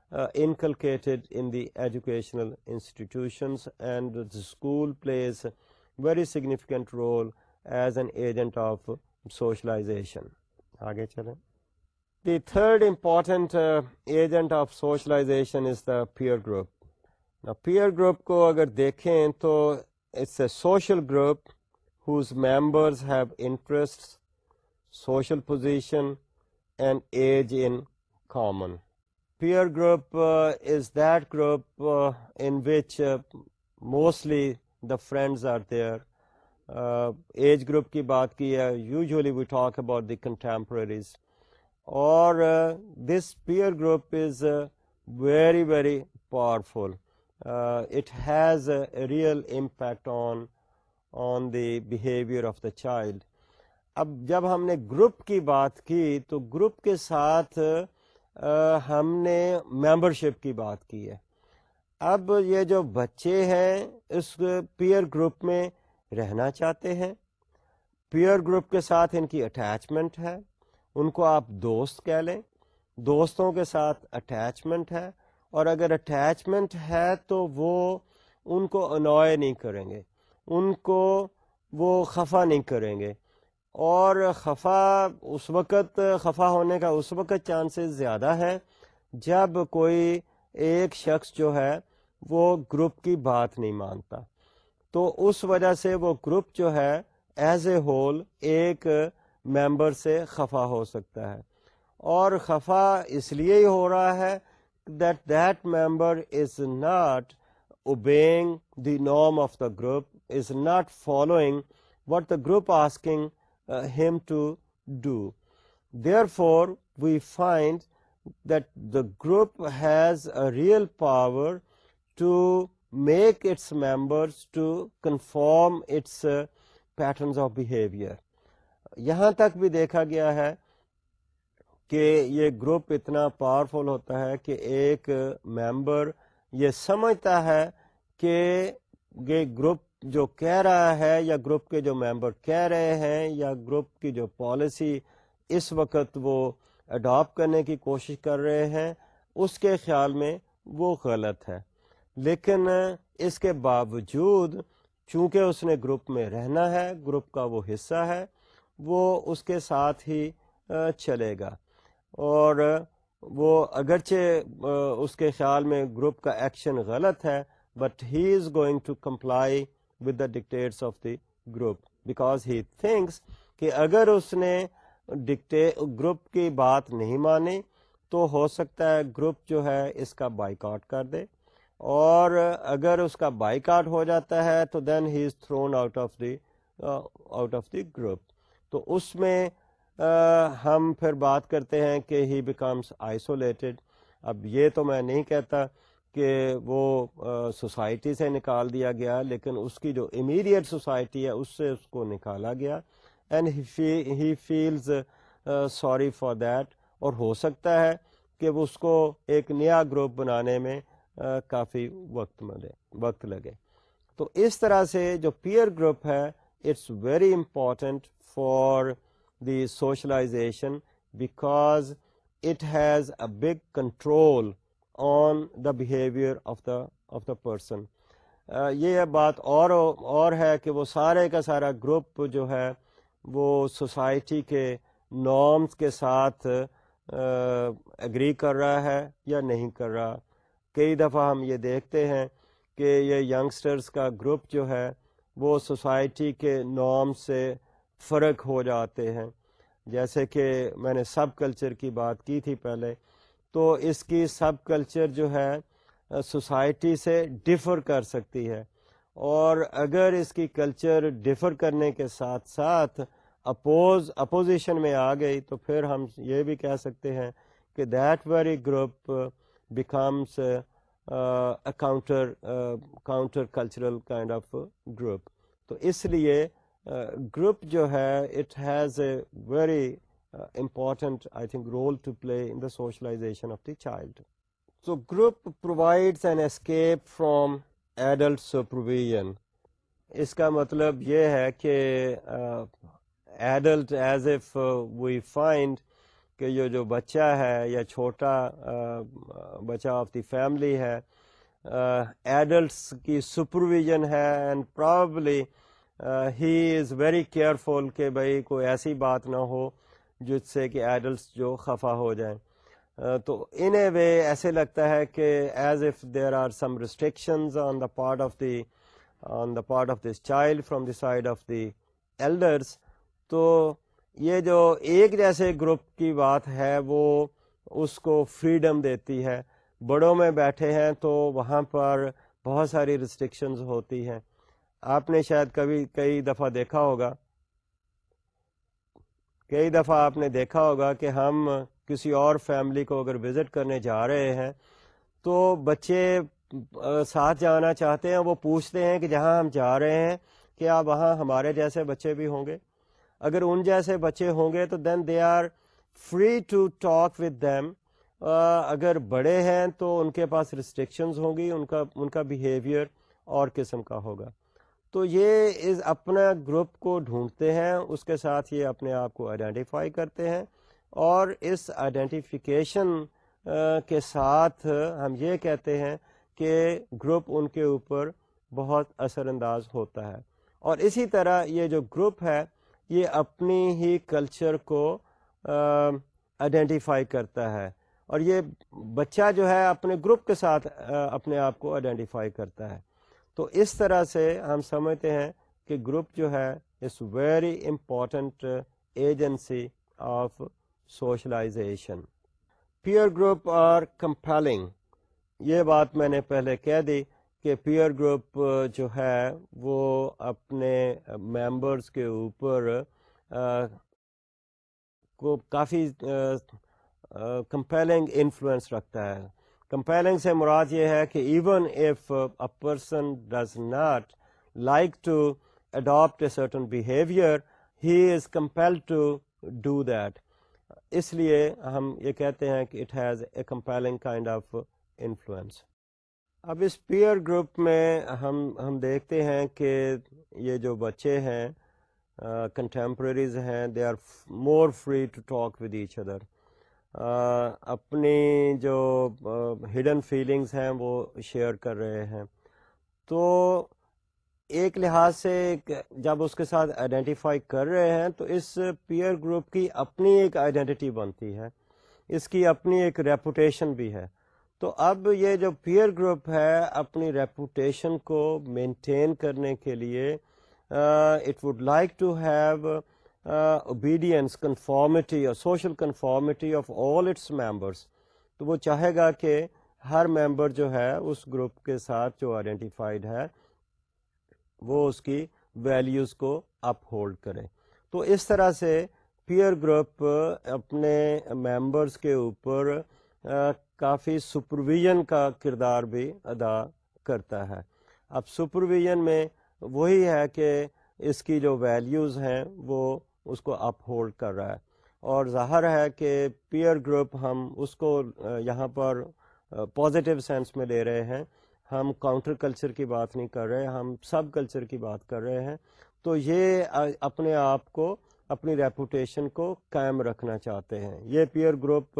inculcated in the educational institutions, and the school plays very significant role as an agent of socialization. آگے چلیں. The third important uh, agent of socialization is the peer group. Now peer group کو اگر دیکھیں تو it's a social group whose members have interests, social position, and age in common. Peer group uh, is that group uh, in which uh, mostly the friends are there. Uh, age group کی بات کی ہے, usually we talk about the contemporaries. Or uh, this peer group is uh, very very powerful. Uh, it has a, a real impact on on the behavior of the child. اب جب ہم نے group کی بات کی تو group کے ساتھ آ, ہم نے ممبرشپ کی بات کی ہے. اب یہ جو بچے ہیں اس پیئر گروپ میں رہنا چاہتے ہیں, پیئر گروپ کے ساتھ ان کی اٹیچمنٹ ہے, ان کو آپ دوست کہہ لیں, دوستوں کے ساتھ اٹیچمنٹ ہے, اور اگر اٹیچمنٹ ہے تو وہ ان کو انوائے نہیں کریں گے, ان کو وہ خفا نہیں کریں گے. اور خفا اس وقت خفا ہونے کا اس وقت چانسز زیادہ ہے جب کوئی ایک شخص جو ہے وہ گروپ کی بات نہیں مانتا. تو اس وجہ سے وہ گروپ جو ہے ایز اے ہول ایک ممبر سے خفا ہو سکتا ہے, اور خفا اس لیے ہی ہو رہا ہے that that member is not obeying the norm of the group, is not following what the group asking uh, him to do. Therefore, we find that the group has a real power to make its members to conform its uh, patterns of behavior. یہاں تک بھی دیکھا گیا ہے کہ یہ group اتنا powerful ہوتا ہے کہ ایک ممبر یہ سمجھتا ہے کہ یہ گروپ جو کہہ رہا ہے یا گروپ کے جو ممبر کہہ رہے ہیں یا گروپ کی جو پالیسی اس وقت وہ اڈاپٹ کرنے کی کوشش کر رہے ہیں اس کے خیال میں وہ غلط ہے. لیکن اس کے باوجود چونکہ اس نے گروپ میں رہنا ہے, گروپ کا وہ حصہ ہے, وہ اس کے ساتھ ہی چلے گا. اور وہ اگرچہ اس کے خیال میں گروپ کا ایکشن غلط ہے, but he is going to comply with the dictates of the group because he thinks کہ اگر اس نے گروپ کی بات نہیں مانی تو ہو سکتا ہے گروپ جو ہے اس کا بائیکاٹ کر دے, اور اگر اس کا بائیکاٹ ہو جاتا ہے تو then he is thrown out of the out of the group. تو اس میں uh, ہم پھر بات کرتے ہیں کہ ہی بیکمس آئسولیٹڈ. اب یہ تو میں نہیں کہتا کہ وہ سوسائٹی uh, سے نکال دیا گیا, لیکن اس کی جو امیڈیٹ سوسائٹی ہے اس سے اس کو نکالا گیا, and he feels sorry for that. اور ہو سکتا ہے کہ وہ اس کو ایک نیا گروپ بنانے میں uh, کافی وقت ملے وقت لگے. تو اس طرح سے جو پیئر گروپ ہے it's very important for the socialization because it has a big control on the behaviour of the of the person. یہ بات اور اور ہے کہ وہ سارے کا سارا گروپ جو ہے وہ سوسائٹی کے نارمز کے ساتھ اگری کر رہا ہے یا نہیں کر رہا. کئی دفعہ ہم یہ دیکھتے ہیں کہ یہ ینگسٹرز کا گروپ جو ہے وہ سوسائٹی کے نارم سے فرق ہو جاتے ہیں. جیسے کہ میں نے سب کلچر کی بات کی تھی پہلے, تو اس کی سب کلچر جو ہے سوسائٹی سے ڈفر کر سکتی ہے, اور اگر اس کی کلچر ڈفر کرنے کے ساتھ ساتھ اپوز اپوزیشن میں آ گئی تو پھر ہم یہ بھی کہہ سکتے ہیں کہ that very group becomes counter counter cultural kind of group. تو اس لیے گروپ جو ہے it has a very important I think role to play in the socialization of the child. So group provides an escape from adult supervision. اس کا مطلب یہ ہے کہ adult as if we find کہ یہ جو بچہ ہے یا چھوٹا بچہ آف دی فیملی ہے ایڈلٹس کی سپرویژن ہے, and probably he is very careful کہ بھائی کوئی ایسی بات نہ ہو جس سے کہ ایڈلٹس جو خفا ہو جائیں. تو ان اے وے ایسے لگتا ہے کہ as if there are some restrictions on the part of the on the part of this child from the side of the elders. تو یہ جو ایک جیسے گروپ کی بات ہے وہ اس کو فریڈم دیتی ہے. بڑوں میں بیٹھے ہیں تو وہاں پر بہت ساری ریسٹرکشنز ہوتی ہیں. آپ نے شاید کبھی کئی دفعہ دیکھا ہوگا کئی دفعہ آپ نے دیکھا ہوگا کہ ہم کسی اور فیملی کو اگر وزٹ کرنے جا رہے ہیں تو بچے ساتھ جانا چاہتے ہیں, وہ پوچھتے ہیں کہ جہاں ہم جا رہے ہیں کیا وہاں ہمارے جیسے بچے بھی ہوں گے. اگر ان جیسے بچے ہوں گے تو then they are free to talk with them. اگر بڑے ہیں تو ان کے پاس ریسٹرکشنز ہوں گی, ان کا ان کا بیہیویئر اور قسم کا ہوگا. تو یہ اس اپنا گروپ کو ڈھونڈتے ہیں, اس کے ساتھ یہ اپنے آپ کو آئیڈینٹیفائی کرتے ہیں, اور اس آئیڈینٹیفیکیشن کے ساتھ ہم یہ کہتے ہیں کہ گروپ ان کے اوپر بہت اثر انداز ہوتا ہے. اور اسی طرح یہ جو گروپ ہے یہ اپنی ہی کلچر کو آئیڈینٹیفائی کرتا ہے, اور یہ بچہ جو ہے اپنے گروپ کے ساتھ اپنے آپ کو آئیڈینٹیفائی کرتا ہے. تو اس طرح سے ہم سمجھتے ہیں کہ گروپ جو ہے is very important agency of socialization. Peer group are compelling. یہ بات میں نے پہلے کہہ دی کہ پیئر گروپ جو ہے وہ اپنے ممبرس کے اوپر کو کافی کمپیلنگ انفلوئنس رکھتا ہے. کمپیلنگ سے مراد یہ ہے کہ even if a person does not like to adapt a certain behaviour he is compelled to do that. اس لیے ہم یہ کہتے ہیں کہ it has a compelling kind of influence. اب اس پیئر گروپ میں ہم ہم دیکھتے ہیں کہ یہ جو بچے ہیں کنٹمپریریز uh, ہیں, they are more free to talk with each other. اپنی جو ہڈن uh, فیلنگز ہیں وہ شیئر کر رہے ہیں. تو ایک لحاظ سے جب اس کے ساتھ آئیڈینٹیفائی کر رہے ہیں تو اس پیئر گروپ کی اپنی ایک آئیڈینٹی بنتی ہے, اس کی اپنی ایک ریپوٹیشن بھی ہے. تو اب یہ جو پیئر گروپ ہے اپنی ریپوٹیشن کو مینٹین کرنے کے لیے it would like to have obedience, conformity اور social conformity of all its members. تو وہ چاہے گا کہ ہر ممبر جو ہے اس گروپ کے ساتھ جو آئیڈینٹیفائڈ ہے وہ اس کی ویلیوز کو اپ ہولڈ کرے. تو اس طرح سے پیئر گروپ اپنے ممبرس کے اوپر آ, کافی سپرویژن کا کردار بھی ادا کرتا ہے. اب سپرویژن میں وہی ہے کہ اس کی جو ویلیوز ہیں وہ اس کو اپ ہولڈ کر رہا ہے. اور ظاہر ہے کہ پیئر گروپ ہم اس کو یہاں پر پازیٹیو سینس میں لے رہے ہیں, ہم کاؤنٹر کلچر کی بات نہیں کر رہے, ہم سب کلچر کی بات کر رہے ہیں. تو یہ اپنے آپ کو, اپنی ریپوٹیشن کو قائم رکھنا چاہتے ہیں. یہ پیئر گروپ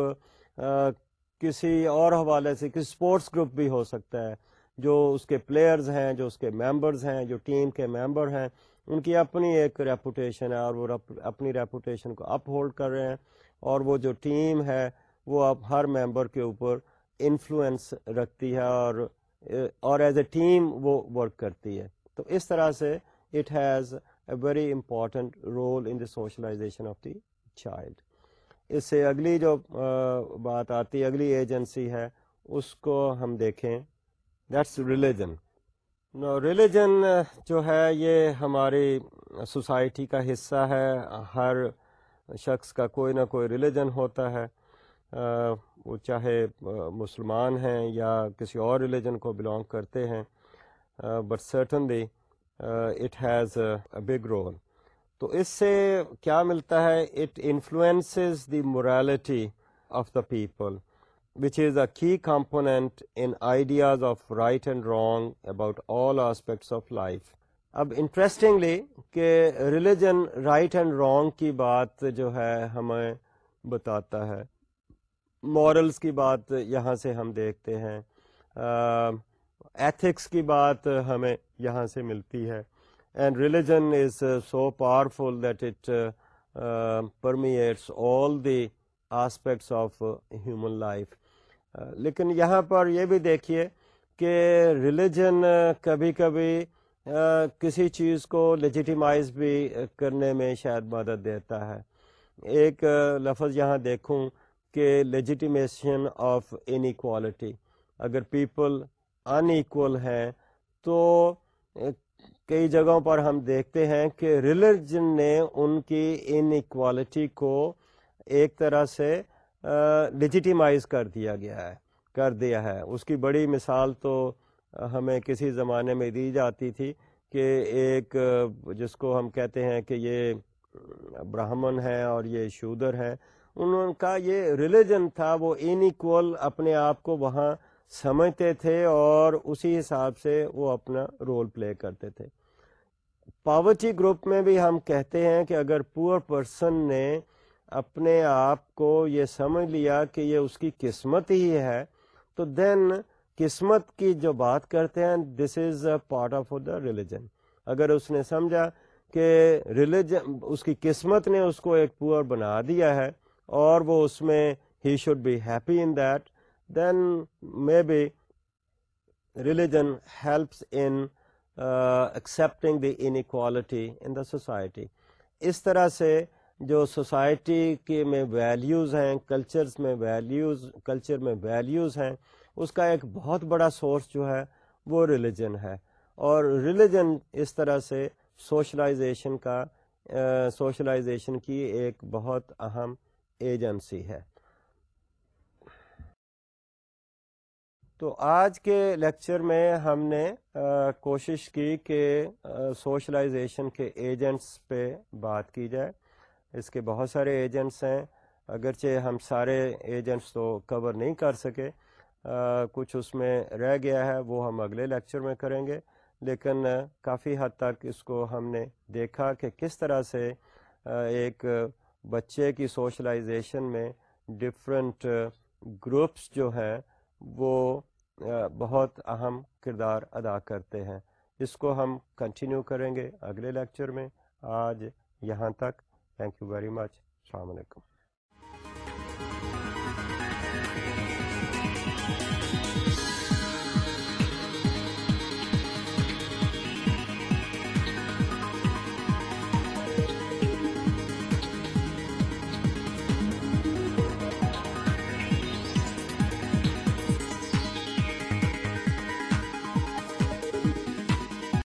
کسی اور حوالے سے کسی اسپورٹس گروپ بھی ہو سکتا ہے, جو اس کے پلیئرز ہیں, جو اس کے ممبرز ہیں, جو ٹیم کے ممبر ہیں, ان کی اپنی ایک ریپوٹیشن ہے اور وہ اپنی ریپوٹیشن کو اپ ہولڈ کر رہے ہیں. اور وہ جو ٹیم ہے وہ اب ہر ممبر کے اوپر انفلوئنس رکھتی ہے اور اور ایز اے ٹیم وہ ورک کرتی ہے. تو اس طرح سے it has a very important role in the socialization of the child. اس سے اگلی جو بات آتی, اگلی ایجنسی ہے, اس کو ہم دیکھیں, دیٹس ریلیجن. ریلیجن جو ہے یہ ہماری سوسائٹی کا حصہ ہے. ہر شخص کا کوئی نہ کوئی ریلیجن ہوتا ہے, وہ چاہے مسلمان ہیں یا کسی اور ریلیجن کو بلانگ کرتے ہیں, but certainly it has a big role. تو اس سے کیا ملتا ہے, it influences the morality of the people which is a key component in ideas of right and wrong about all aspects of life. اب interestingly کہ religion right and wrong کی بات جو ہے ہمیں بتاتا ہے, مورلز کی بات یہاں سے ہم دیکھتے ہیں, ایتھکس کی بات ہمیں یہاں سے ملتی ہے. And religion is so powerful that it permeates all the aspects of human life. لیکن یہاں پر یہ بھی دیکھیے کہ ریلیجن کبھی کبھی کسی چیز کو لیجیٹیمائز بھی کرنے میں شاید مدد دیتا ہے. ایک لفظ یہاں دیکھوں کہ لیجیٹیمیشن آف انیکوالٹی. اگر پیپل ان ایکول ہیں تو کئی جگہوں پر ہم دیکھتے ہیں کہ ریلیجن نے ان کی ان ایکوالٹی کو ایک طرح سے لیجیٹیمائز کر دیا گیا ہے کر دیا ہے اس کی بڑی مثال تو ہمیں کسی زمانے میں دی جاتی تھی کہ ایک جس کو ہم کہتے ہیں کہ یہ برہمن ہے اور یہ شودر ہیں, ان کا یہ ریلیجن تھا, وہ ان ایکول اپنے آپ کو وہاں سمجھتے تھے اور اسی حساب سے وہ اپنا رول پلے کرتے تھے. پاورٹی گروپ میں بھی ہم کہتے ہیں کہ اگر پور پرسن نے اپنے آپ کو یہ سمجھ لیا کہ یہ اس کی قسمت ہی ہے, تو دین قسمت کی جو بات کرتے ہیں this is a part of the religion. اگر اس نے سمجھا کہ ریلیجن اس کی قسمت نے اس کو ایک پور بنا دیا ہے اور وہ اس میں ہی should be happy in that, then may be religion helps in accepting the inequality in the society. اس طرح سے جو سوسائٹی کے میں ویلیوز ہیں, کلچرز میں ویلیوز کلچر میں ویلیوز ہیں, اس کا ایک بہت بڑا سورس جو ہے وہ ریلیجن ہے. اور ریلیجن اس طرح سے سوشلائزیشن کا سوشلائزیشن کی ایک بہت اہم ایجنسی ہے. تو آج کے لیکچر میں ہم نے کوشش کی کہ سوشلائزیشن کے ایجنٹس پہ بات کی جائے. اس کے بہت سارے ایجنٹس ہیں, اگرچہ ہم سارے ایجنٹس تو کور نہیں کر سکے, کچھ اس میں رہ گیا ہے وہ ہم اگلے لیکچر میں کریں گے، لیکن کافی حد تک اس کو ہم نے دیکھا کہ کس طرح سے ایک بچے کی سوشلائزیشن میں ڈفرینٹ گروپس جو ہیں وہ بہت اہم کردار ادا کرتے ہیں. اس کو ہم کنٹینیو کریں گے اگلے لیکچر میں. آج یہاں تک. Thank you very much. السلام علیکم.